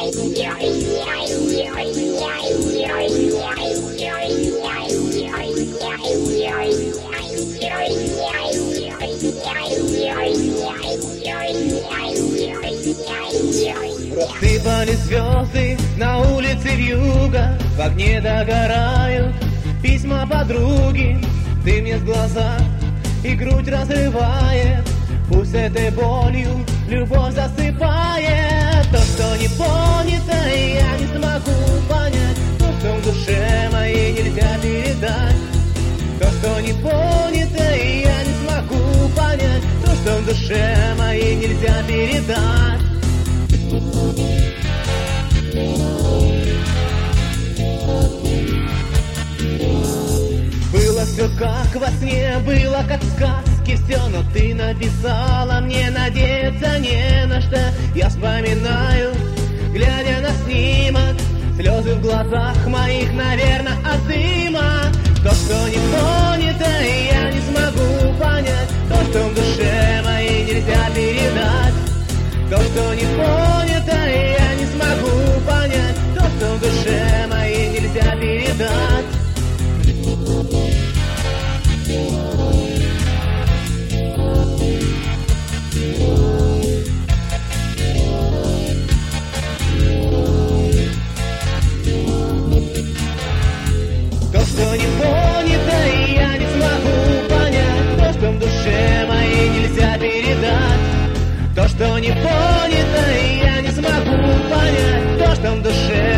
Рассыпали звезды на улице вьюга, в огне догорают письма подруги. Ты мне с глаза и грудь разрывает, пусть этой болью любовь засыпает. То, что не понято, я не смогу понять, то, что в душе моей нельзя передать. То, что не понято, я не смогу понять, то, что в душе моей нельзя передать. Было все как во сне, было как в сказке все, но ты написала мне, надеяться не на что. Я вспоминаю, глядя на снимок, слезы в глазах моих, наверное, от дыма. То, что не понято, я не смогу понять, то, что в душе моей нельзя передать. То, что не понято, я не смогу понять, то, что в душе моей нельзя передать. То, что не понято, я не смогу понять, то, что в душе моей нельзя передать. То, что не понято, я не смогу понять, то, что в душе